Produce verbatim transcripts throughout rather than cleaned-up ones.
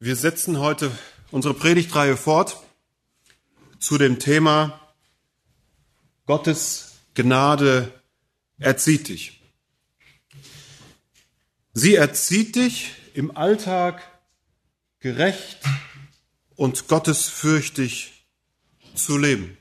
Wir setzen heute unsere Predigtreihe fort zu dem Thema Gottes Gnade erzieht dich. Sie erzieht dich im Alltag gerecht und gottesfürchtig zu leben.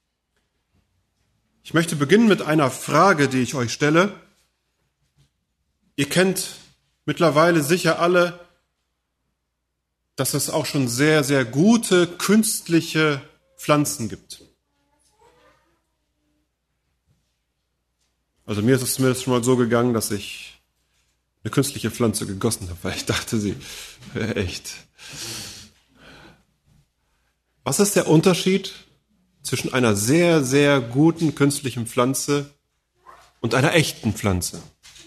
Ich möchte beginnen mit einer Frage, die ich euch stelle. Ihr kennt mittlerweile sicher alle, dass es auch schon sehr, sehr gute künstliche Pflanzen gibt. Also mir ist es zumindest schon mal so gegangen, dass ich eine künstliche Pflanze gegossen habe, weil ich dachte, sie wäre echt. Was ist der Unterschied zwischen einer sehr, sehr guten künstlichen Pflanze und einer echten Pflanze?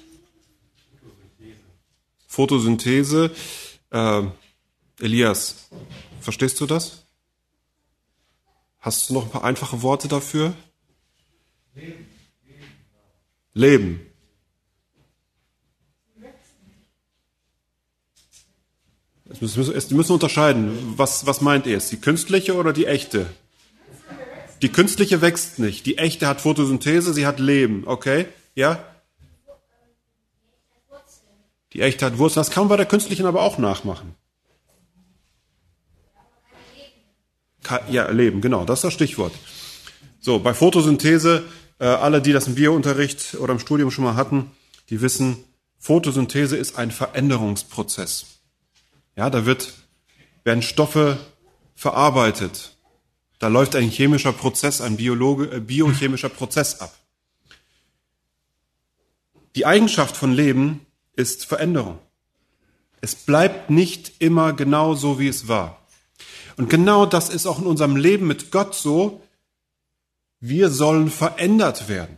Photosynthese. Äh, Elias, verstehst du das? Hast du noch ein paar einfache Worte dafür? Leben. Leben. Wir müssen, wir müssen unterscheiden. Was, was meint ihr? Ist die künstliche oder die echte? Die künstliche wächst nicht. Die echte hat Photosynthese, sie hat Leben. Okay? Ja? Die echte hat Wurzeln. Das kann man bei der künstlichen aber auch nachmachen. Ja, Leben, genau, das ist das Stichwort. So, bei Photosynthese, äh, alle, die das im Biounterricht oder im Studium schon mal hatten, die wissen, Photosynthese ist ein Veränderungsprozess. Ja, da wird, werden Stoffe verarbeitet. Da läuft ein chemischer Prozess, ein Biologe, äh, biochemischer Prozess ab. Die Eigenschaft von Leben ist Veränderung. Es bleibt nicht immer genau so, wie es war. Und genau das ist auch in unserem Leben mit Gott so. Wir sollen verändert werden.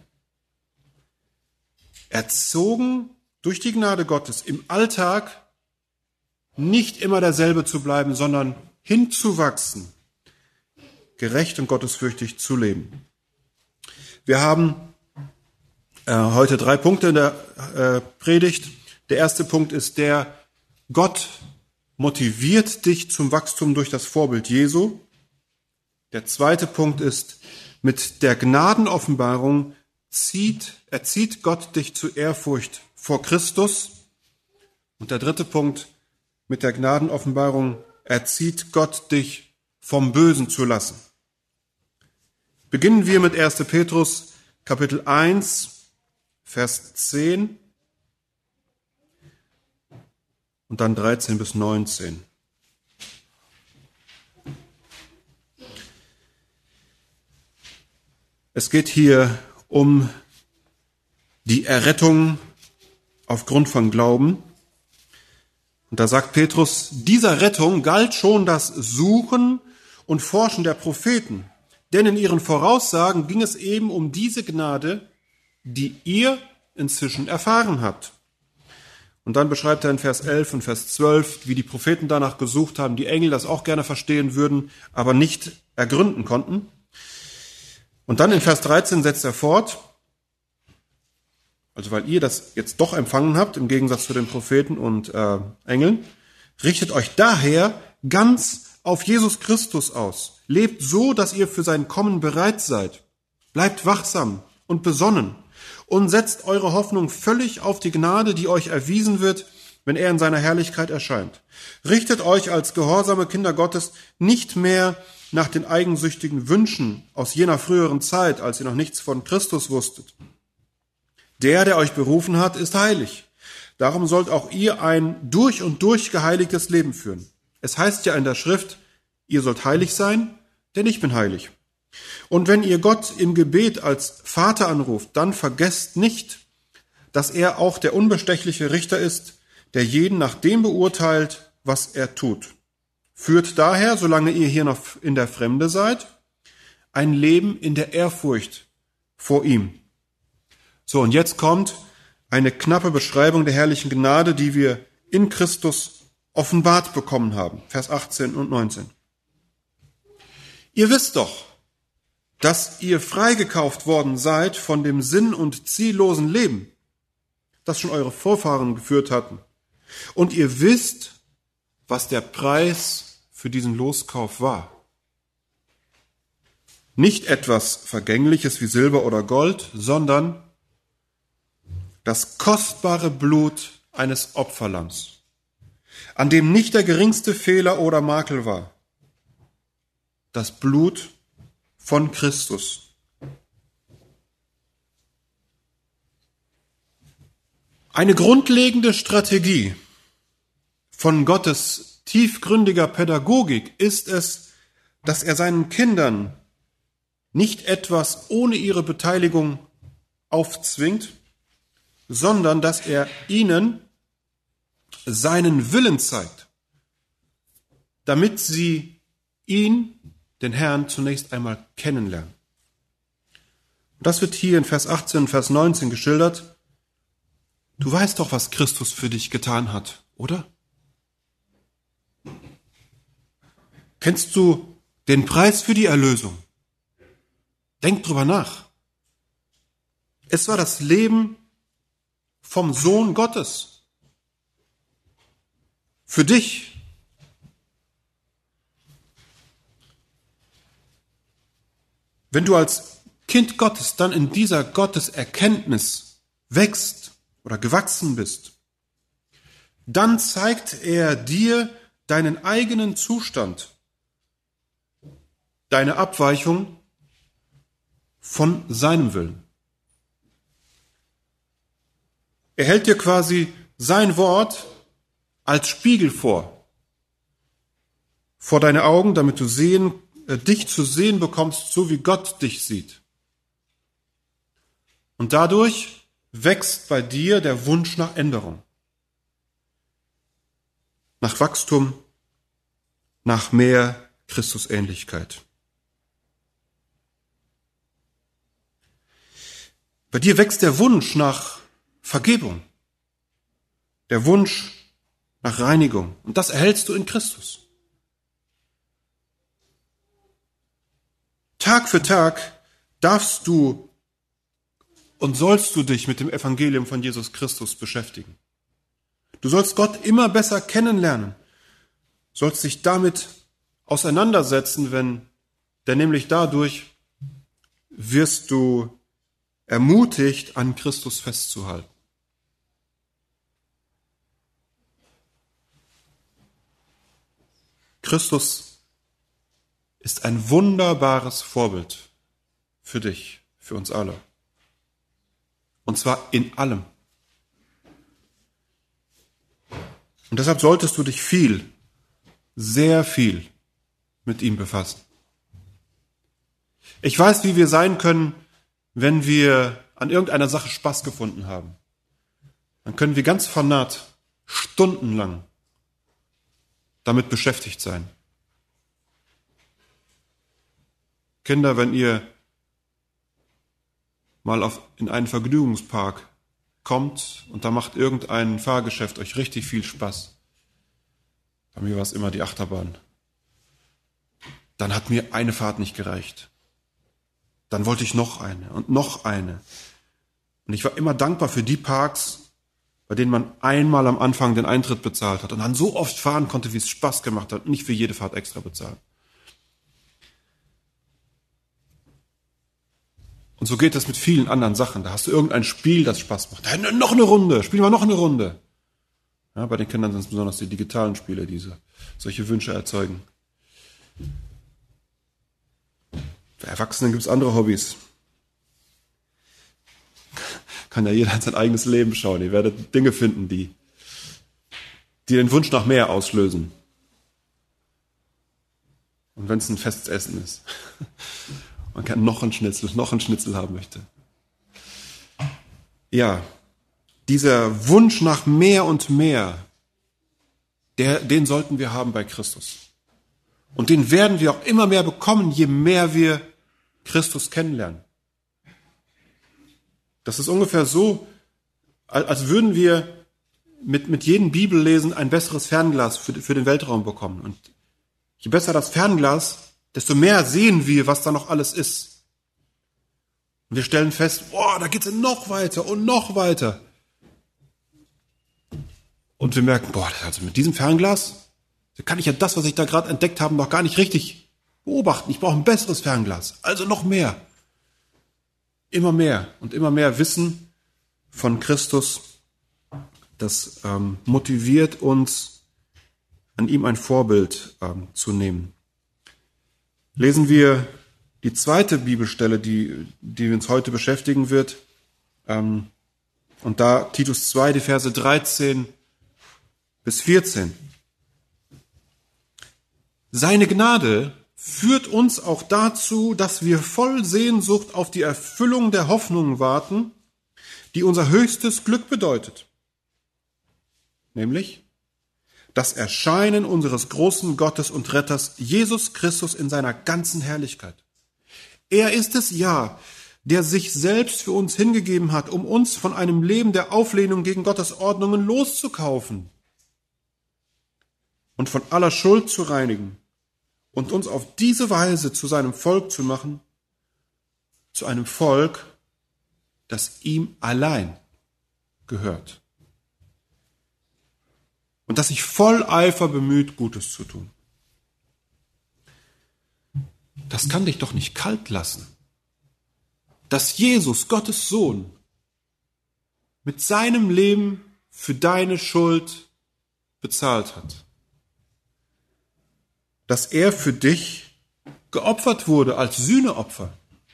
Erzogen durch die Gnade Gottes im Alltag nicht immer derselbe zu bleiben, sondern hinzuwachsen, gerecht und gottesfürchtig zu leben. Wir haben äh, heute drei Punkte in der äh, Predigt. Der erste Punkt ist der, Gott motiviert dich zum Wachstum durch das Vorbild Jesu. Der zweite Punkt ist, mit der Gnadenoffenbarung zieht, erzieht Gott dich zu Ehrfurcht vor Christus. Und der dritte Punkt, mit der Gnadenoffenbarung erzieht Gott dich vom Bösen zu lassen. Beginnen wir mit erster Petrus, Kapitel eins, Vers zehn. Und dann dreizehn bis neunzehn. Es geht hier um die Errettung aufgrund von Glauben. Und da sagt Petrus, dieser Rettung galt schon das Suchen und Forschen der Propheten. Denn in ihren Voraussagen ging es eben um diese Gnade, die ihr inzwischen erfahren habt. Und dann beschreibt er in Vers elf und Vers zwölf, wie die Propheten danach gesucht haben, die Engel das auch gerne verstehen würden, aber nicht ergründen konnten. Und dann in Vers dreizehn setzt er fort, also weil ihr das jetzt doch empfangen habt, im Gegensatz zu den Propheten und äh, Engeln, richtet euch daher ganz auf Jesus Christus aus. Lebt so, dass ihr für sein Kommen bereit seid. Bleibt wachsam und besonnen. Und setzt eure Hoffnung völlig auf die Gnade, die euch erwiesen wird, wenn er in seiner Herrlichkeit erscheint. Richtet euch als gehorsame Kinder Gottes nicht mehr nach den eigensüchtigen Wünschen aus jener früheren Zeit, als ihr noch nichts von Christus wusstet. Der, der euch berufen hat, ist heilig. Darum sollt auch ihr ein durch und durch geheiligtes Leben führen. Es heißt ja in der Schrift, ihr sollt heilig sein, denn ich bin heilig. Und wenn ihr Gott im Gebet als Vater anruft, dann vergesst nicht, dass er auch der unbestechliche Richter ist, der jeden nach dem beurteilt, was er tut. Führt daher, solange ihr hier noch in der Fremde seid, ein Leben in der Ehrfurcht vor ihm. So, und jetzt kommt eine knappe Beschreibung der herrlichen Gnade, die wir in Christus offenbart bekommen haben. Vers achtzehn und neunzehn. Ihr wisst doch, dass ihr freigekauft worden seid von dem sinn- und ziellosen Leben, das schon eure Vorfahren geführt hatten. Und ihr wisst, was der Preis für diesen Loskauf war. Nicht etwas Vergängliches wie Silber oder Gold, sondern das kostbare Blut eines Opferlamms, an dem nicht der geringste Fehler oder Makel war. Das Blut von Christus. Eine grundlegende Strategie von Gottes tiefgründiger Pädagogik ist es, dass er seinen Kindern nicht etwas ohne ihre Beteiligung aufzwingt, sondern dass er ihnen seinen Willen zeigt, damit sie ihn, den Herrn, zunächst einmal kennenlernen. Und das wird hier in Vers achtzehn und Vers neunzehn geschildert. Du weißt doch, was Christus für dich getan hat, oder? Kennst du den Preis für die Erlösung? Denk drüber nach. Es war das Leben vom Sohn Gottes. Für dich. Wenn du als Kind Gottes dann in dieser Gotteserkenntnis wächst oder gewachsen bist, dann zeigt er dir deinen eigenen Zustand, deine Abweichung von seinem Willen. Er hält dir quasi sein Wort als Spiegel vor, vor deine Augen, damit du sehen, äh, dich zu sehen bekommst, so wie Gott dich sieht. Und dadurch wächst bei dir der Wunsch nach Änderung, nach Wachstum, nach mehr Christusähnlichkeit. Bei dir wächst der Wunsch nach Vergebung, der Wunsch nach Reinigung. Und das erhältst du in Christus. Tag für Tag darfst du und sollst du dich mit dem Evangelium von Jesus Christus beschäftigen. Du sollst Gott immer besser kennenlernen, sollst dich damit auseinandersetzen, wenn, denn nämlich dadurch wirst du ermutigt, an Christus festzuhalten. Christus ist ein wunderbares Vorbild für dich, für uns alle. Und zwar in allem. Und deshalb solltest du dich viel, sehr viel mit ihm befassen. Ich weiß, wie wir sein können, wenn wir an irgendeiner Sache Spaß gefunden haben. Dann können wir ganz fanat stundenlang damit beschäftigt sein. Kinder, wenn ihr mal auf, in einen Vergnügungspark kommt und da macht irgendein Fahrgeschäft euch richtig viel Spaß. Bei mir war es immer die Achterbahn. Dann hat mir eine Fahrt nicht gereicht. Dann wollte ich noch eine und noch eine. Und ich war immer dankbar für die Parks, bei denen man einmal am Anfang den Eintritt bezahlt hat und dann so oft fahren konnte, wie es Spaß gemacht hat und nicht für jede Fahrt extra bezahlen. Und so geht das mit vielen anderen Sachen. Da hast du irgendein Spiel, das Spaß macht. Da, noch eine Runde, spielen wir noch eine Runde. Ja, bei den Kindern sind es besonders die digitalen Spiele, die solche Wünsche erzeugen. Für Erwachsene gibt es andere Hobbys. Kann ja jeder in sein eigenes Leben schauen. Ihr werdet Dinge finden, die, die den Wunsch nach mehr auslösen. Und wenn es ein festes Essen ist. Man kann noch einen Schnitzel, noch einen Schnitzel haben möchte. Ja, dieser Wunsch nach mehr und mehr, der, den sollten wir haben bei Christus. Und den werden wir auch immer mehr bekommen, je mehr wir Christus kennenlernen. Das ist ungefähr so, als würden wir mit, mit jedem Bibellesen ein besseres Fernglas für, für den Weltraum bekommen. Und je besser das Fernglas, desto mehr sehen wir, was da noch alles ist. Und wir stellen fest, boah, da geht's noch weiter und noch weiter. Und wir merken, boah, also mit diesem Fernglas, Da kann ich ja das, was ich da gerade entdeckt habe, noch gar nicht richtig beobachten. Ich brauche ein besseres Fernglas. Also noch mehr. Immer mehr und immer mehr Wissen von Christus, das ähm, motiviert uns, an ihm ein Vorbild ähm, zu nehmen. Lesen wir die zweite Bibelstelle, die, die uns heute beschäftigen wird. Ähm, und da Titus zwei, die Verse dreizehn bis vierzehn. Seine Gnade führt uns auch dazu, dass wir voll Sehnsucht auf die Erfüllung der Hoffnung warten, die unser höchstes Glück bedeutet. Nämlich das Erscheinen unseres großen Gottes und Retters Jesus Christus in seiner ganzen Herrlichkeit. Er ist es ja, der sich selbst für uns hingegeben hat, um uns von einem Leben der Auflehnung gegen Gottes Ordnungen loszukaufen und von aller Schuld zu reinigen und uns auf diese Weise zu seinem Volk zu machen, zu einem Volk, das ihm allein gehört und das sich voll Eifer bemüht, Gutes zu tun. Das kann dich doch nicht kalt lassen, dass Jesus, Gottes Sohn, mit seinem Leben für deine Schuld bezahlt hat. Dass er für dich geopfert wurde als Sühneopfer.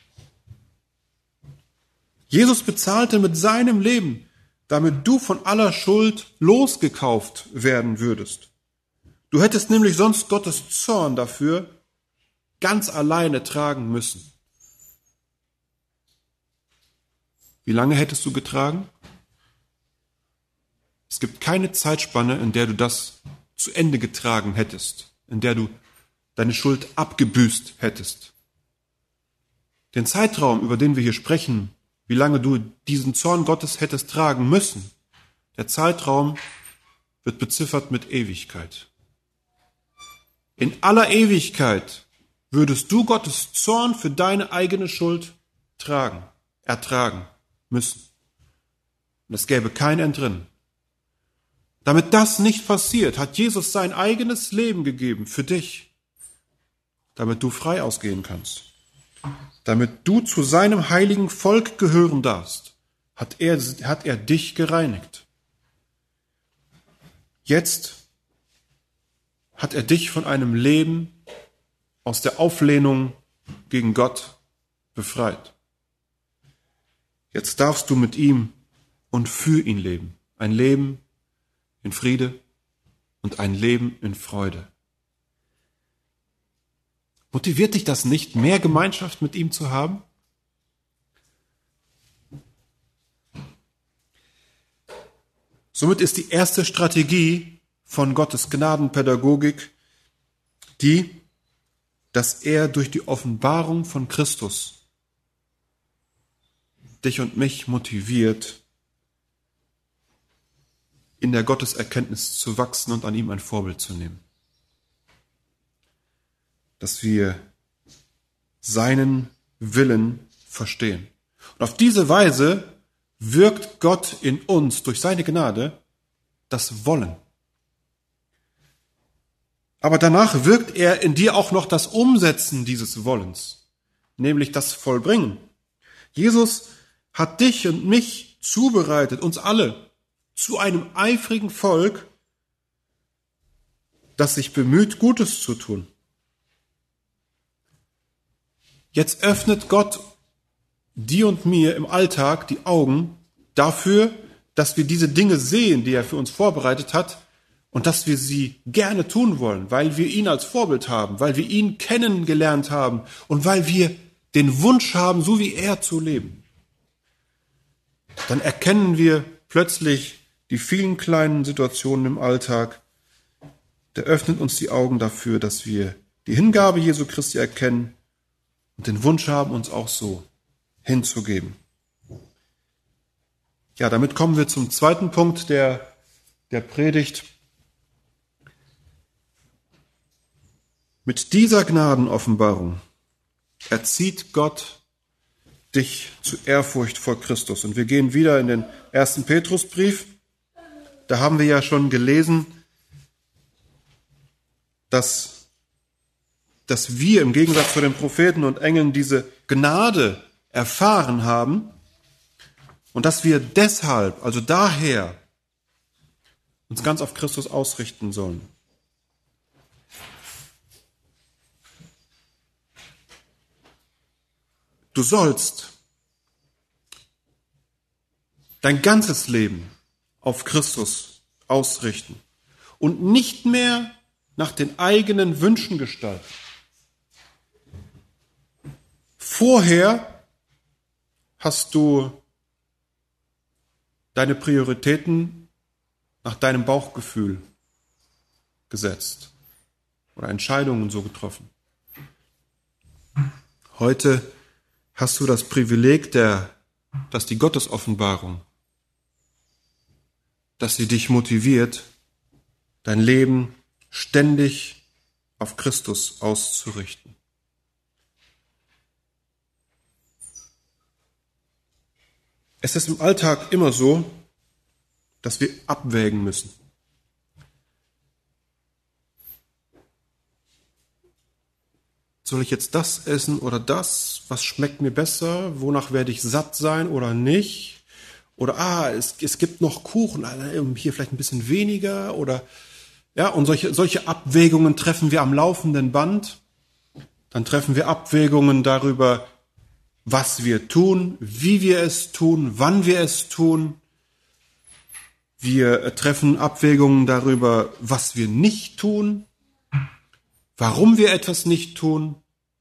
Jesus bezahlte mit seinem Leben, damit du von aller Schuld losgekauft werden würdest. Du hättest nämlich sonst Gottes Zorn dafür ganz alleine tragen müssen. Wie lange hättest du getragen? Es gibt keine Zeitspanne, in der du das zu Ende getragen hättest, in der du deine Schuld abgebüßt hättest. Den Zeitraum, über den wir hier sprechen, wie lange du diesen Zorn Gottes hättest tragen müssen, der Zeitraum wird beziffert mit Ewigkeit. In aller Ewigkeit würdest du Gottes Zorn für deine eigene Schuld tragen, ertragen müssen. Und es gäbe kein Entrinnen. Damit das nicht passiert, hat Jesus sein eigenes Leben gegeben für dich, damit du frei ausgehen kannst. Damit du zu seinem heiligen Volk gehören darfst, hat er, hat er dich gereinigt. Jetzt hat er dich von einem Leben aus der Auflehnung gegen Gott befreit. Jetzt darfst du mit ihm und für ihn leben. Ein Leben in Friede und ein Leben in Freude. Motiviert dich das nicht, mehr Gemeinschaft mit ihm zu haben? Somit ist die erste Strategie von Gottes Gnadenpädagogik die, dass er durch die Offenbarung von Christus dich und mich motiviert, in der Gotteserkenntnis zu wachsen und an ihm ein Vorbild zu nehmen. Dass wir seinen Willen verstehen. Und auf diese Weise wirkt Gott in uns durch seine Gnade das Wollen. Aber danach wirkt er in dir auch noch das Umsetzen dieses Wollens, nämlich das Vollbringen. Jesus hat dich und mich zubereitet, uns alle, zu einem eifrigen Volk, das sich bemüht, Gutes zu tun. Jetzt öffnet Gott dir und mir im Alltag die Augen dafür, dass wir diese Dinge sehen, die er für uns vorbereitet hat, und dass wir sie gerne tun wollen, weil wir ihn als Vorbild haben, weil wir ihn kennengelernt haben und weil wir den Wunsch haben, so wie er zu leben. Dann erkennen wir plötzlich die vielen kleinen Situationen im Alltag. Der öffnet uns die Augen dafür, dass wir die Hingabe Jesu Christi erkennen und den Wunsch haben, uns auch so hinzugeben. Ja, damit kommen wir zum zweiten Punkt der, der Predigt. Mit dieser Gnadenoffenbarung erzieht Gott dich zu Ehrfurcht vor Christus. Und wir gehen wieder in den ersten Petrusbrief. Da haben wir ja schon gelesen, dass, dass wir im Gegensatz zu den Propheten und Engeln diese Gnade erfahren haben und dass wir deshalb, also daher, uns ganz auf Christus ausrichten sollen. Du sollst dein ganzes Leben auf Christus ausrichten und nicht mehr nach den eigenen Wünschen gestalten. Vorher hast du deine Prioritäten nach deinem Bauchgefühl gesetzt oder Entscheidungen so getroffen. Heute hast du das Privileg, der, dass die Gottesoffenbarung, dass sie dich motiviert, dein Leben ständig auf Christus auszurichten. Es ist im Alltag immer so, dass wir abwägen müssen. Soll ich jetzt das essen oder das? Was schmeckt mir besser? Wonach werde ich satt sein oder nicht? Oder, ah, es, es gibt noch Kuchen, hier vielleicht ein bisschen weniger. Oder, ja, und solche, solche Abwägungen treffen wir am laufenden Band. Dann treffen wir Abwägungen darüber, was wir tun, wie wir es tun, wann wir es tun. Wir treffen Abwägungen darüber, was wir nicht tun, warum wir etwas nicht tun.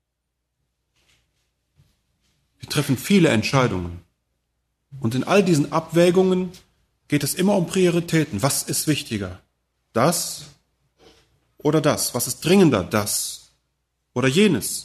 Wir treffen viele Entscheidungen. Und in all diesen Abwägungen geht es immer um Prioritäten. Was ist wichtiger? Das oder das? Was ist dringender? Das oder jenes?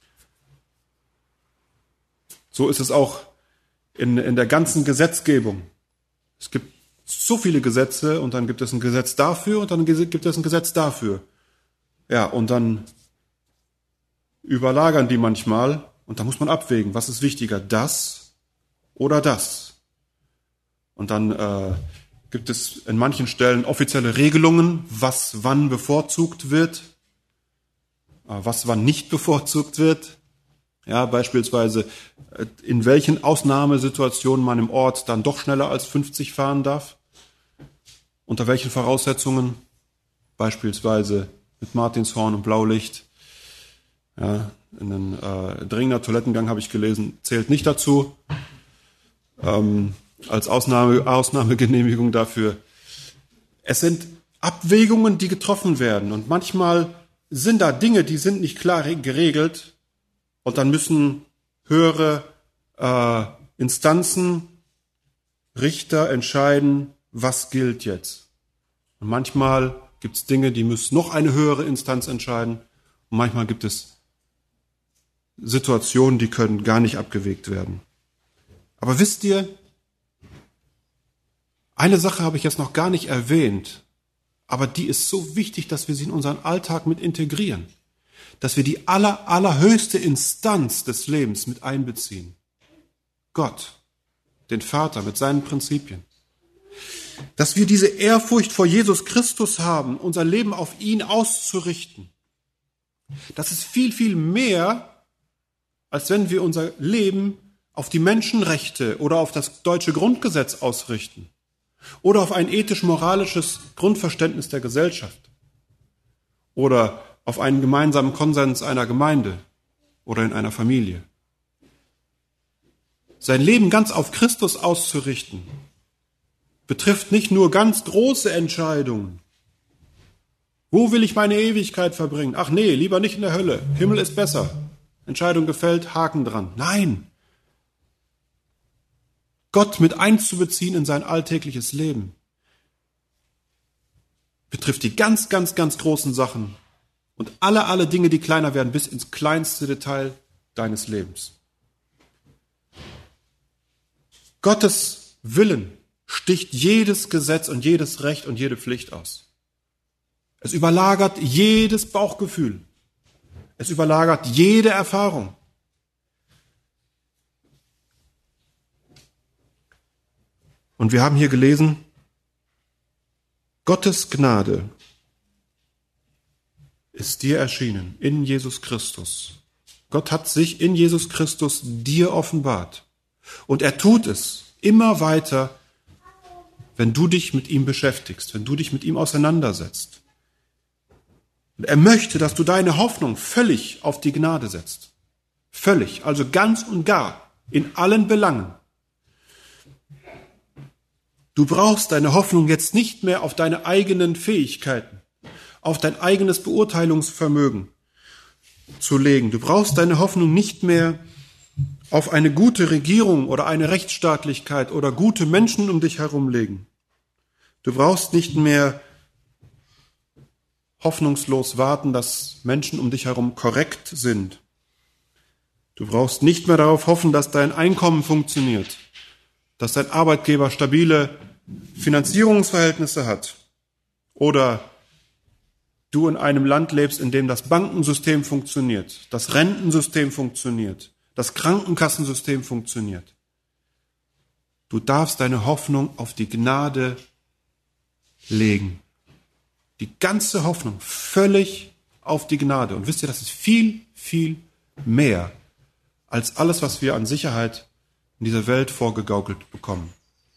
So ist es auch in, in der ganzen Gesetzgebung. Es gibt so viele Gesetze und dann gibt es ein Gesetz dafür und dann gibt es ein Gesetz dafür. Ja, und dann überlagern die manchmal und da muss man abwägen, was ist wichtiger, das oder das. Und dann äh, gibt es in manchen Stellen offizielle Regelungen, was wann bevorzugt wird, äh, was wann nicht bevorzugt wird. Ja, beispielsweise, in welchen Ausnahmesituationen man im Ort dann doch schneller als fünfzig fahren darf. Unter welchen Voraussetzungen? Beispielsweise mit Martinshorn und Blaulicht. Ja, in einem äh, dringender Toilettengang habe ich gelesen, zählt nicht dazu. Ähm, als Ausnahme, Ausnahmegenehmigung dafür. Es sind Abwägungen, die getroffen werden. Und manchmal sind da Dinge, die sind nicht klar geregelt. Und dann müssen höhere äh, Instanzen, Richter entscheiden, was gilt jetzt. Und manchmal gibt es Dinge, die muss noch eine höhere Instanz entscheiden. Und manchmal gibt es Situationen, die können gar nicht abgewägt werden. Aber wisst ihr, eine Sache habe ich jetzt noch gar nicht erwähnt, aber die ist so wichtig, dass wir sie in unseren Alltag mit integrieren. Dass wir die aller, allerhöchste Instanz des Lebens mit einbeziehen. Gott, den Vater mit seinen Prinzipien. Dass wir diese Ehrfurcht vor Jesus Christus haben, unser Leben auf ihn auszurichten. Das ist viel, viel mehr, als wenn wir unser Leben auf die Menschenrechte oder auf das deutsche Grundgesetz ausrichten. Oder auf ein ethisch-moralisches Grundverständnis der Gesellschaft. Oder auf einen gemeinsamen Konsens einer Gemeinde oder in einer Familie. Sein Leben ganz auf Christus auszurichten, betrifft nicht nur ganz große Entscheidungen. Wo will ich meine Ewigkeit verbringen? Ach nee, lieber nicht in der Hölle. Himmel ist besser. Entscheidung gefällt, Haken dran. Nein. Gott mit einzubeziehen in sein alltägliches Leben betrifft die ganz, ganz, ganz großen Sachen. Und alle, alle Dinge, die kleiner werden, bis ins kleinste Detail deines Lebens. Gottes Willen sticht jedes Gesetz und jedes Recht und jede Pflicht aus. Es überlagert jedes Bauchgefühl. Es überlagert jede Erfahrung. Und wir haben hier gelesen, Gottes Gnade ist dir erschienen in Jesus Christus. Gott hat sich in Jesus Christus dir offenbart. Und er tut es immer weiter, wenn du dich mit ihm beschäftigst, wenn du dich mit ihm auseinandersetzt. Und er möchte, dass du deine Hoffnung völlig auf die Gnade setzt. Völlig, also ganz und gar, in allen Belangen. Du brauchst deine Hoffnung jetzt nicht mehr auf deine eigenen Fähigkeiten, auf dein eigenes Beurteilungsvermögen zu legen. Du brauchst deine Hoffnung nicht mehr auf eine gute Regierung oder eine Rechtsstaatlichkeit oder gute Menschen um dich herum legen. Du brauchst nicht mehr hoffnungslos warten, dass Menschen um dich herum korrekt sind. Du brauchst nicht mehr darauf hoffen, dass dein Einkommen funktioniert, dass dein Arbeitgeber stabile Finanzierungsverhältnisse hat oder du in einem Land lebst, in dem das Bankensystem funktioniert, das Rentensystem funktioniert, das Krankenkassensystem funktioniert. Du darfst deine Hoffnung auf die Gnade legen. Die ganze Hoffnung völlig auf die Gnade. Und wisst ihr, das ist viel, viel mehr als alles, was wir an Sicherheit in dieser Welt vorgegaukelt bekommen.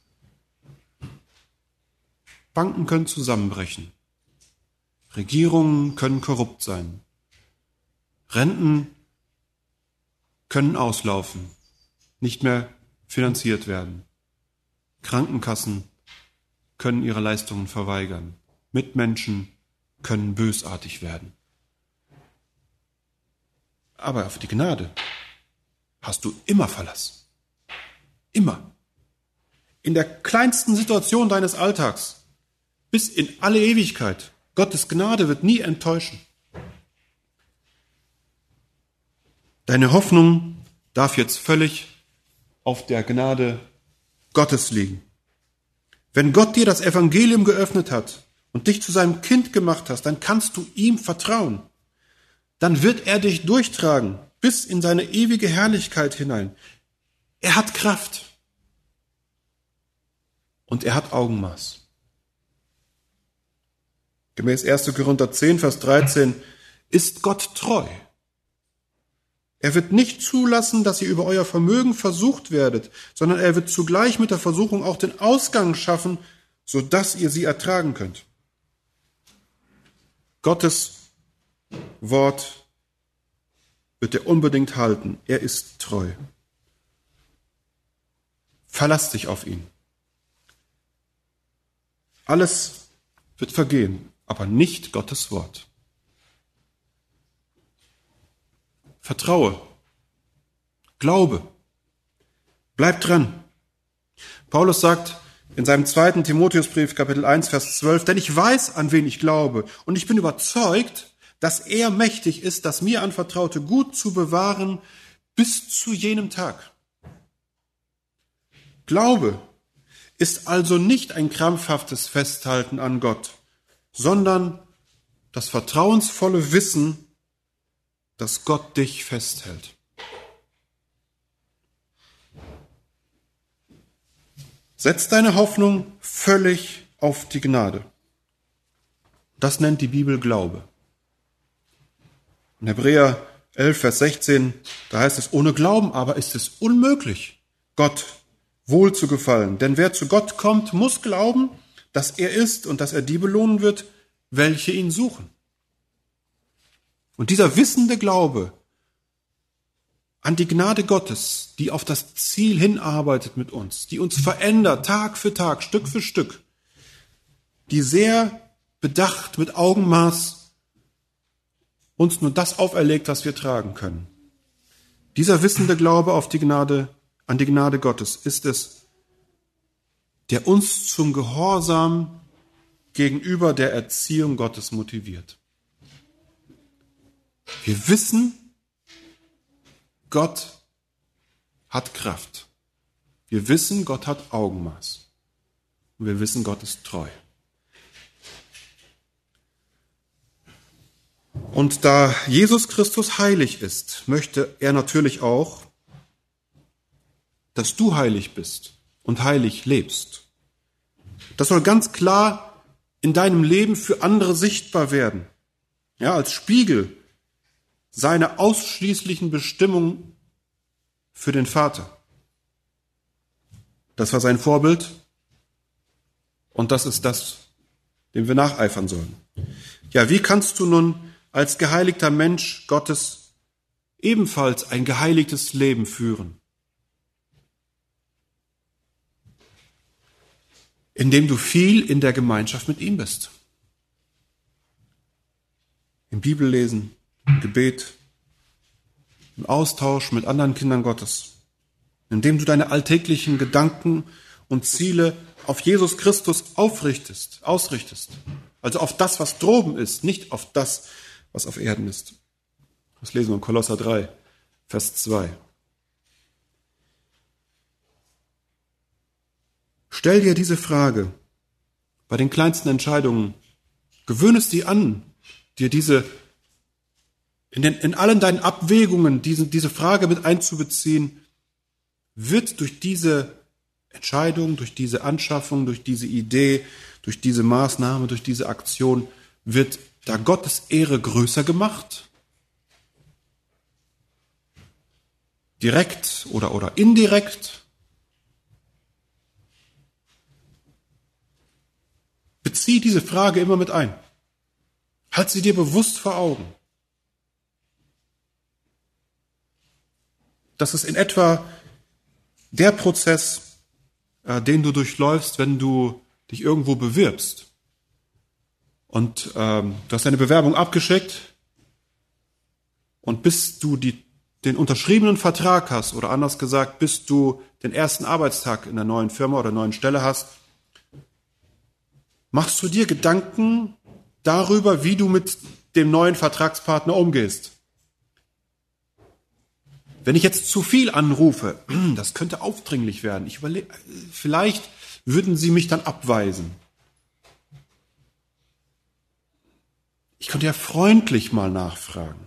Banken können zusammenbrechen. Regierungen können korrupt sein. Renten können auslaufen, nicht mehr finanziert werden. Krankenkassen können ihre Leistungen verweigern. Mitmenschen können bösartig werden. Aber auf die Gnade hast du immer Verlass. Immer. In der kleinsten Situation deines Alltags, bis in alle Ewigkeit. Gottes Gnade wird nie enttäuschen. Deine Hoffnung darf jetzt völlig auf der Gnade Gottes liegen. Wenn Gott dir das Evangelium geöffnet hat und dich zu seinem Kind gemacht hast, dann kannst du ihm vertrauen. Dann wird er dich durchtragen bis in seine ewige Herrlichkeit hinein. Er hat Kraft und er hat Augenmaß. Gemäß erster Korinther zehn, Vers dreizehn ist Gott treu. Er wird nicht zulassen, dass ihr über euer Vermögen versucht werdet, sondern er wird zugleich mit der Versuchung auch den Ausgang schaffen, sodass ihr sie ertragen könnt. Gottes Wort wird er unbedingt halten. Er ist treu. Verlass dich auf ihn. Alles wird vergehen, aber nicht Gottes Wort. Vertraue. Glaube. Bleib dran. Paulus sagt in seinem zweiten Timotheusbrief, Kapitel eins, Vers zwölf, denn ich weiß, an wen ich glaube, und ich bin überzeugt, dass er mächtig ist, das mir anvertraute Gut zu bewahren bis zu jenem Tag. Glaube ist also nicht ein krampfhaftes Festhalten an Gott, sondern das vertrauensvolle Wissen, dass Gott dich festhält. Setz deine Hoffnung völlig auf die Gnade. Das nennt die Bibel Glaube. In Hebräer elf, Vers sechzehn, da heißt es, ohne Glauben aber ist es unmöglich, Gott wohl zu gefallen. Denn wer zu Gott kommt, muss glauben, dass er ist und dass er die belohnen wird, welche ihn suchen. Und dieser wissende Glaube an die Gnade Gottes, die auf das Ziel hinarbeitet mit uns, die uns verändert, Tag für Tag, Stück für Stück, die sehr bedacht mit Augenmaß uns nur das auferlegt, was wir tragen können. Dieser wissende Glaube auf die Gnade, an die Gnade Gottes ist es, der uns zum Gehorsam gegenüber der Erziehung Gottes motiviert. Wir wissen, Gott hat Kraft. Wir wissen, Gott hat Augenmaß. Und wir wissen, Gott ist treu. Und da Jesus Christus heilig ist, möchte er natürlich auch, dass du heilig bist und heilig lebst. Das soll ganz klar in deinem Leben für andere sichtbar werden. ja, als Spiegel seiner ausschließlichen Bestimmung für den Vater. Das war sein Vorbild und das ist das, dem wir nacheifern sollen. Ja, wie kannst du nun als geheiligter Mensch Gottes ebenfalls ein geheiligtes Leben führen? Indem du viel in der Gemeinschaft mit ihm bist. Im Bibellesen, im Gebet, im Austausch mit anderen Kindern Gottes. Indem du deine alltäglichen Gedanken und Ziele auf Jesus Christus aufrichtest, ausrichtest. Also auf das, was droben ist, nicht auf das, was auf Erden ist. Das lesen wir in Kolosser drei, Vers zwei. Stell dir diese Frage bei den kleinsten Entscheidungen. Gewöhne es dir an, dir diese, in, den, in allen deinen Abwägungen, diese, diese Frage mit einzubeziehen. Wird durch diese Entscheidung, durch diese Anschaffung, durch diese Idee, durch diese Maßnahme, durch diese Aktion, wird da Gottes Ehre größer gemacht? Direkt oder, oder indirekt? Bezieh diese Frage immer mit ein. Halt sie dir bewusst vor Augen. Das ist in etwa der Prozess, äh, den du durchläufst, wenn du dich irgendwo bewirbst. Und ähm, du hast deine Bewerbung abgeschickt und bis du die, den unterschriebenen Vertrag hast, oder anders gesagt, bis du den ersten Arbeitstag in der neuen Firma oder neuen Stelle hast, machst du dir Gedanken darüber, wie du mit dem neuen Vertragspartner umgehst. Wenn ich jetzt zu viel anrufe, das könnte aufdringlich werden. Ich überlege, vielleicht würden sie mich dann abweisen. Ich könnte ja freundlich mal nachfragen.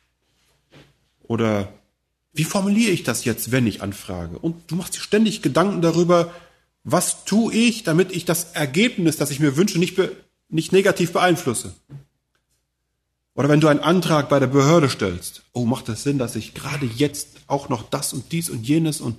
Oder wie formuliere ich das jetzt, wenn ich anfrage? Und du machst dir ständig Gedanken darüber, was tue ich, damit ich das Ergebnis, das ich mir wünsche, nicht, be- nicht negativ beeinflusse. Oder wenn du einen Antrag bei der Behörde stellst, oh, macht das Sinn, dass ich gerade jetzt auch noch das und dies und jenes und...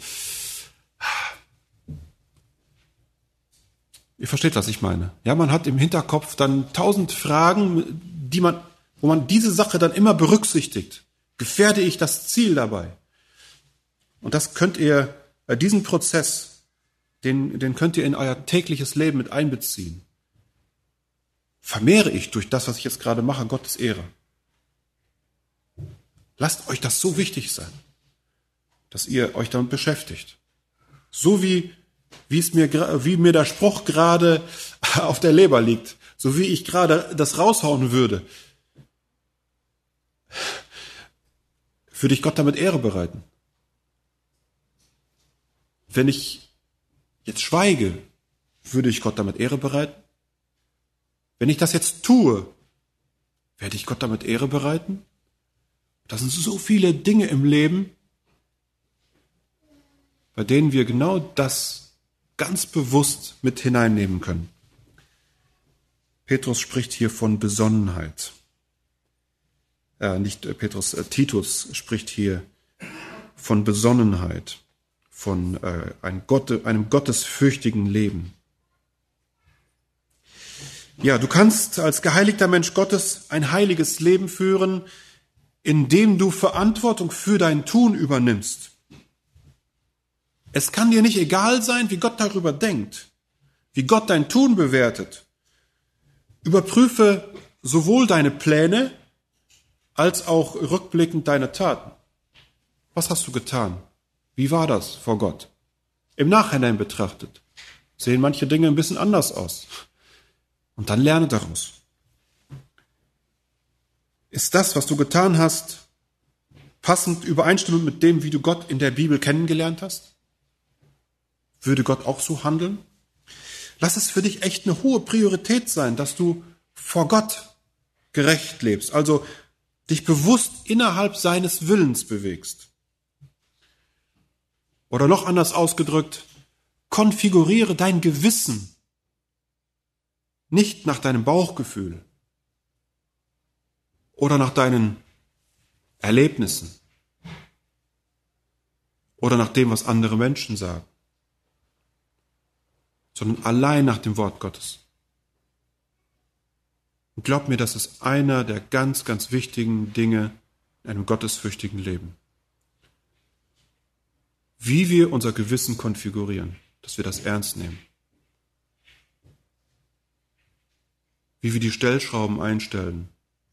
Ihr versteht, was ich meine. Ja, man hat im Hinterkopf dann tausend Fragen, die man, wo man diese Sache dann immer berücksichtigt. Gefährde ich das Ziel dabei? Und das könnt ihr, äh, diesen Prozess, den, den könnt ihr in euer tägliches Leben mit einbeziehen. Vermehre ich durch das, was ich jetzt gerade mache, Gottes Ehre? Lasst euch das so wichtig sein, dass ihr euch damit beschäftigt. So wie, wie es mir, wie mir der Spruch gerade auf der Leber liegt, so wie ich gerade das raushauen würde, würde ich Gott damit Ehre bereiten. Wenn ich jetzt schweige, würde ich Gott damit Ehre bereiten? Wenn ich das jetzt tue, werde ich Gott damit Ehre bereiten? Das sind so viele Dinge im Leben, bei denen wir genau das ganz bewusst mit hineinnehmen können. Petrus spricht hier von Besonnenheit. Äh, nicht äh, Petrus, äh, Titus spricht hier von Besonnenheit, von äh, ein Gott, einem gottesfürchtigen Leben. Ja, du kannst als geheiligter Mensch Gottes ein heiliges Leben führen, indem du Verantwortung für dein Tun übernimmst. Es kann dir nicht egal sein, wie Gott darüber denkt, wie Gott dein Tun bewertet. Überprüfe sowohl deine Pläne als auch rückblickend deine Taten. Was hast du getan? Wie war das vor Gott? Im Nachhinein betrachtet sehen manche Dinge ein bisschen anders aus. Und dann lerne daraus. Ist das, was du getan hast, passend übereinstimmend mit dem, wie du Gott in der Bibel kennengelernt hast? Würde Gott auch so handeln? Lass es für dich echt eine hohe Priorität sein, dass du vor Gott gerecht lebst, also dich bewusst innerhalb seines Willens bewegst. Oder noch anders ausgedrückt, konfiguriere dein Gewissen nicht nach deinem Bauchgefühl, oder nach deinen Erlebnissen oder nach dem, was andere Menschen sagen, sondern allein nach dem Wort Gottes. Und glaub mir, das ist einer der ganz, ganz wichtigen Dinge in einem gottesfürchtigen Leben. Wie wir unser Gewissen konfigurieren, dass wir das ernst nehmen. Wie wir die Stellschrauben einstellen.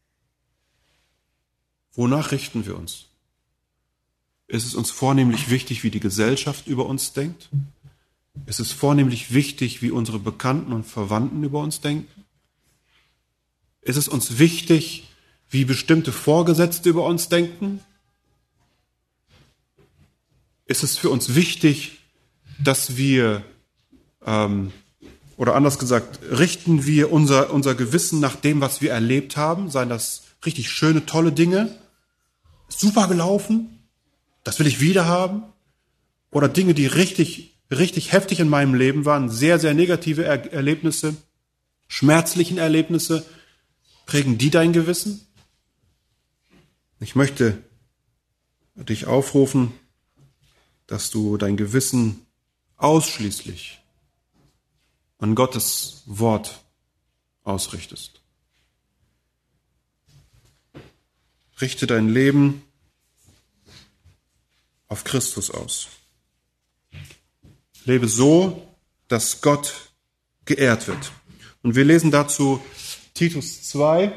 Wonach richten wir uns? Ist es uns vornehmlich wichtig, wie die Gesellschaft über uns denkt? Ist es vornehmlich wichtig, wie unsere Bekannten und Verwandten über uns denken? Ist es uns wichtig, wie bestimmte Vorgesetzte über uns denken? Ist es für uns wichtig, dass wir, ähm, oder anders gesagt, richten wir unser, unser Gewissen nach dem, was wir erlebt haben? Seien das richtig schöne, tolle Dinge? Super gelaufen? Das will ich wieder haben? Oder Dinge, die richtig, richtig heftig in meinem Leben waren, sehr, sehr negative er- Erlebnisse, schmerzlichen Erlebnisse, prägen die dein Gewissen? Ich möchte dich aufrufen, dass du dein Gewissen ausschließlich an Gottes Wort ausrichtest. Richte dein Leben auf Christus aus. Lebe so, dass Gott geehrt wird. Und wir lesen dazu Titus zwei,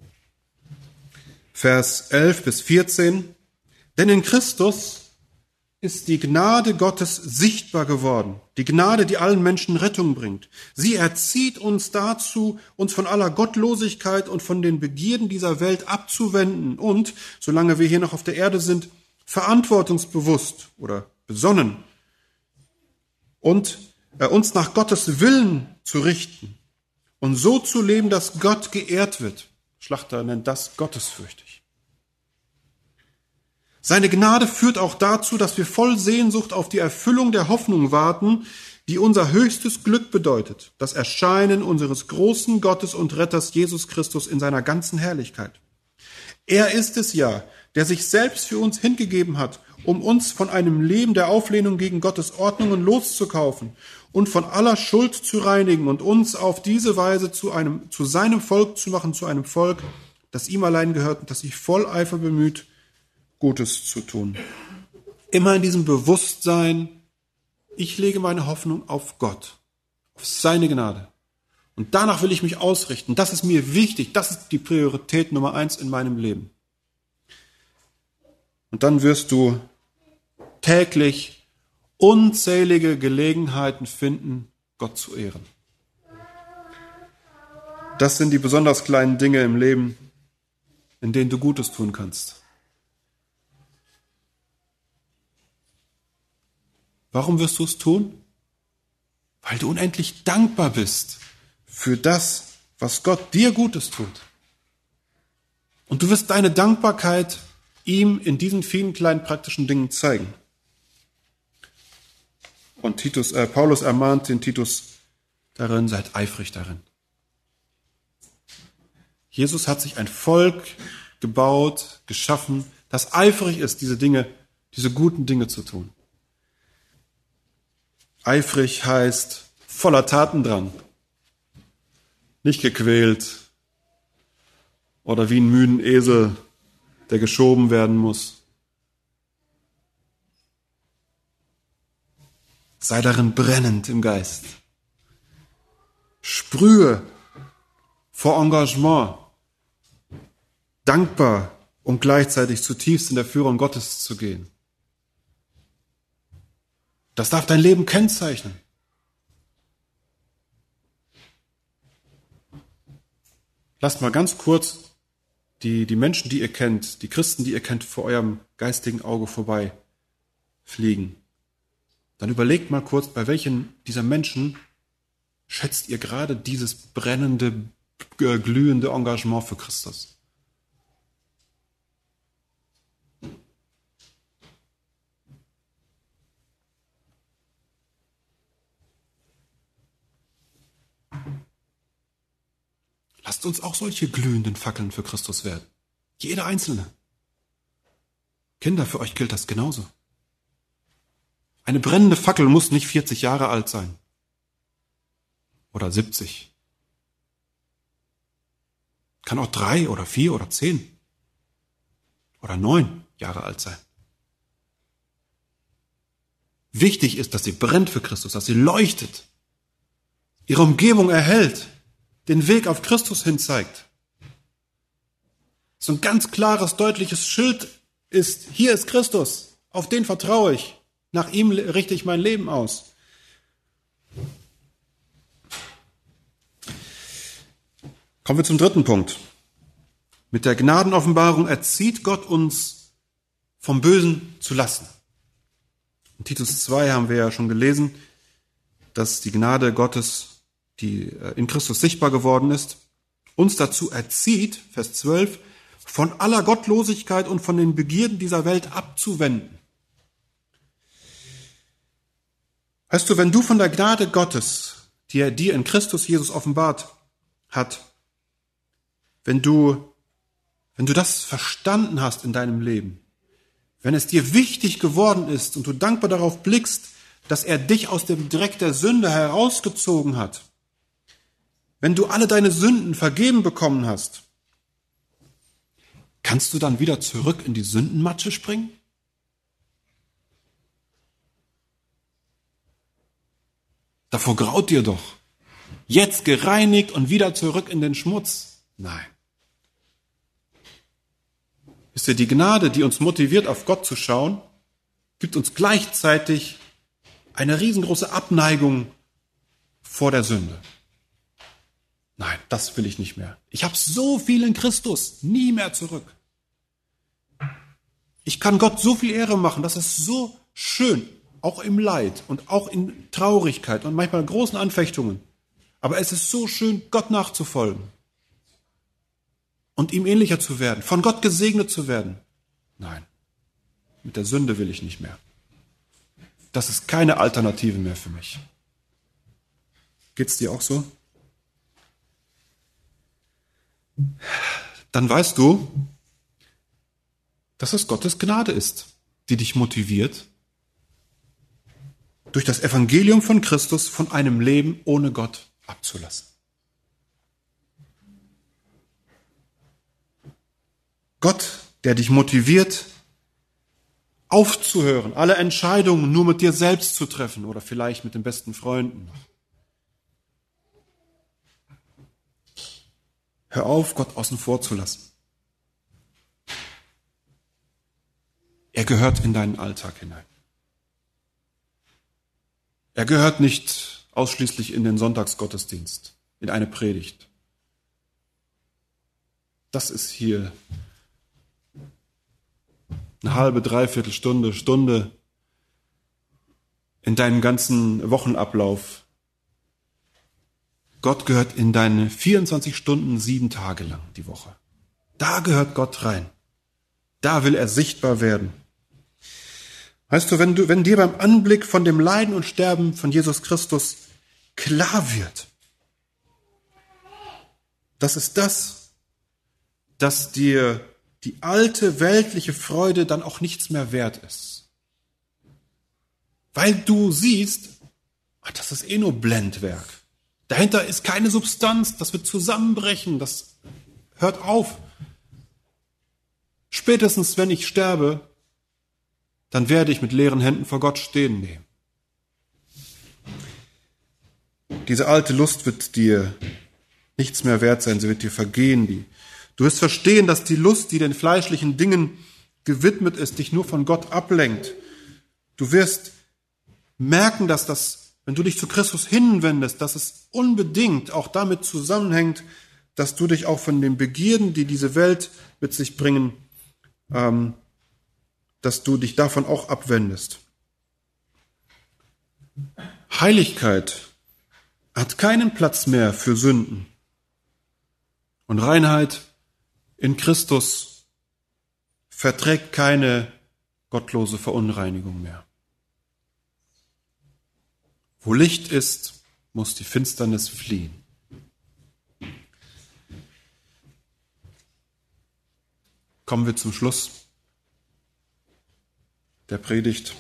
Vers elf bis vierzehn. Denn in Christus ist die Gnade Gottes sichtbar geworden. Die Gnade, die allen Menschen Rettung bringt. Sie erzieht uns dazu, uns von aller Gottlosigkeit und von den Begierden dieser Welt abzuwenden und, solange wir hier noch auf der Erde sind, verantwortungsbewusst oder besonnen und äh, uns nach Gottes Willen zu richten und so zu leben, dass Gott geehrt wird. Schlachter nennt das gottesfürchtig. Seine Gnade führt auch dazu, dass wir voll Sehnsucht auf die Erfüllung der Hoffnung warten, die unser höchstes Glück bedeutet, das Erscheinen unseres großen Gottes und Retters Jesus Christus in seiner ganzen Herrlichkeit. Er ist es ja, der sich selbst für uns hingegeben hat, um uns von einem Leben der Auflehnung gegen Gottes Ordnungen loszukaufen und von aller Schuld zu reinigen und uns auf diese Weise zu einem, zu seinem Volk zu machen, zu einem Volk, das ihm allein gehört und das sich voll Eifer bemüht, Gutes zu tun. Immer in diesem Bewusstsein, ich lege meine Hoffnung auf Gott, auf seine Gnade. Und danach will ich mich ausrichten. Das ist mir wichtig. Das ist die Priorität Nummer eins in meinem Leben. Und dann wirst du täglich unzählige Gelegenheiten finden, Gott zu ehren. Das sind die besonders kleinen Dinge im Leben, in denen du Gutes tun kannst. Warum wirst du es tun? Weil du unendlich dankbar bist für das, was Gott dir Gutes tut. Und du wirst deine Dankbarkeit ihm in diesen vielen kleinen praktischen Dingen zeigen. Und Titus, äh, Paulus ermahnt den Titus darin, seid eifrig darin. Jesus hat sich ein Volk gebaut, geschaffen, das eifrig ist, diese Dinge, diese guten Dinge zu tun. Eifrig heißt voller Tatendrang, nicht gequält oder wie ein müden Esel, der geschoben werden muss. Sei darin brennend im Geist. Sprühe vor Engagement, dankbar und gleichzeitig zutiefst in der Führung Gottes zu gehen. Das darf dein Leben kennzeichnen. Lasst mal ganz kurz die, die Menschen, die ihr kennt, die Christen, die ihr kennt, vor eurem geistigen Auge vorbei fliegen. Dann überlegt mal kurz, bei welchen dieser Menschen schätzt ihr gerade dieses brennende, glühende Engagement für Christus? Lasst uns auch solche glühenden Fackeln für Christus werden. Jeder Einzelne. Kinder, für euch gilt das genauso. Eine brennende Fackel muss nicht vierzig Jahre alt sein. Oder siebzig. Kann auch drei oder vier oder zehn oder neun Jahre alt sein. Wichtig ist, dass sie brennt für Christus, dass sie leuchtet, ihre Umgebung erhält, den Weg auf Christus hin zeigt. So ein ganz klares, deutliches Schild ist, hier ist Christus, auf den vertraue ich, nach ihm richte ich mein Leben aus. Kommen wir zum dritten Punkt. Mit der Gnadenoffenbarung erzieht Gott uns vom Bösen zu lassen. In Titus zwei haben wir ja schon gelesen, dass die Gnade Gottes, die in Christus sichtbar geworden ist, uns dazu erzieht, Vers zwölf, von aller Gottlosigkeit und von den Begierden dieser Welt abzuwenden. Weißt du, wenn du von der Gnade Gottes, die er dir in Christus Jesus offenbart hat, wenn du, wenn du das verstanden hast in deinem Leben, wenn es dir wichtig geworden ist und du dankbar darauf blickst, dass er dich aus dem Dreck der Sünde herausgezogen hat, wenn du alle deine Sünden vergeben bekommen hast, kannst du dann wieder zurück in die Sündenmatsche springen? Davor graut dir doch. Jetzt gereinigt und wieder zurück in den Schmutz. Nein. Wisst ihr, die Gnade, die uns motiviert, auf Gott zu schauen, gibt uns gleichzeitig eine riesengroße Abneigung vor der Sünde. Nein, das will ich nicht mehr. Ich habe so viel in Christus, nie mehr zurück. Ich kann Gott so viel Ehre machen, das ist so schön, auch im Leid und auch in Traurigkeit und manchmal großen Anfechtungen. Aber es ist so schön, Gott nachzufolgen und ihm ähnlicher zu werden, von Gott gesegnet zu werden. Nein, mit der Sünde will ich nicht mehr. Das ist keine Alternative mehr für mich. Geht's dir auch so? Dann weißt du, dass es Gottes Gnade ist, die dich motiviert, durch das Evangelium von Christus von einem Leben ohne Gott abzulassen. Gott, der dich motiviert, aufzuhören, alle Entscheidungen nur mit dir selbst zu treffen oder vielleicht mit den besten Freunden. Hör auf, Gott außen vor zu lassen. Er gehört in deinen Alltag hinein. Er gehört nicht ausschließlich in den Sonntagsgottesdienst, in eine Predigt. Das ist hier eine halbe, dreiviertel Stunde, Stunde in deinem ganzen Wochenablauf. Gott gehört in deine vierundzwanzig Stunden, sieben Tage lang die Woche. Da gehört Gott rein. Da will er sichtbar werden. Weißt du, wenn du, wenn dir beim Anblick von dem Leiden und Sterben von Jesus Christus klar wird, das ist das, dass dir die alte weltliche Freude dann auch nichts mehr wert ist. Weil du siehst, ach, das ist eh nur Blendwerk. Dahinter ist keine Substanz, das wird zusammenbrechen, das hört auf. Spätestens, wenn ich sterbe, dann werde ich mit leeren Händen vor Gott stehen. Nee. Diese alte Lust wird dir nichts mehr wert sein, sie wird dir vergehen. Die. Du wirst verstehen, dass die Lust, die den fleischlichen Dingen gewidmet ist, dich nur von Gott ablenkt. Du wirst merken, dass das, wenn du dich zu Christus hinwendest, dass es unbedingt auch damit zusammenhängt, dass du dich auch von den Begierden, die diese Welt mit sich bringen, ähm, dass du dich davon auch abwendest. Heiligkeit hat keinen Platz mehr für Sünden. Und Reinheit in Christus verträgt keine gottlose Verunreinigung mehr. Wo Licht ist, muss die Finsternis fliehen. kommen wir zum Schluss der Predigt.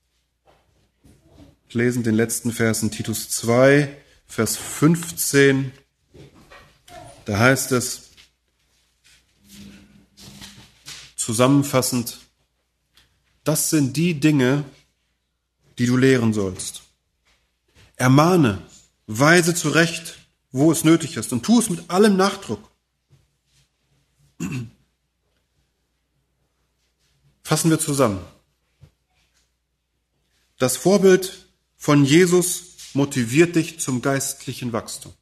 Wir lesen den letzten Vers in Titus zwei, Vers fünfzehn. Da heißt es zusammenfassend: Das sind die Dinge, die du lehren sollst. Ermahne, weise zurecht, wo es nötig ist, und tu es mit allem Nachdruck. Fassen wir zusammen. Das Vorbild von Jesus motiviert dich zum geistlichen Wachstum.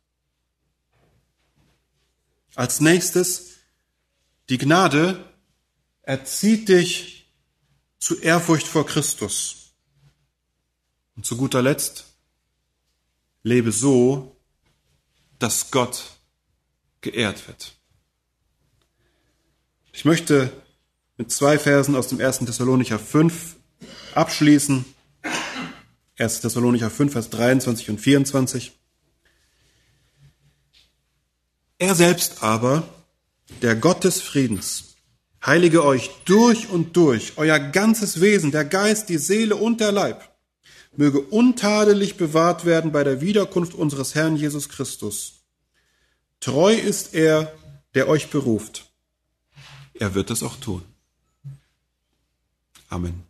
Als nächstes, die Gnade erzieht dich zu Ehrfurcht vor Christus. Und zu guter Letzt, lebe so, dass Gott geehrt wird. Ich möchte mit zwei Versen aus dem ersten Thessalonicher fünf abschließen. erster Thessalonicher fünf, Vers dreiundzwanzig und vierundzwanzig. Er selbst aber, der Gott des Friedens, heilige euch durch und durch, euer ganzes Wesen, der Geist, die Seele und der Leib, möge untadelig bewahrt werden bei der Wiederkunft unseres Herrn Jesus Christus. Treu ist er, der euch beruft. Er wird es auch tun. Amen.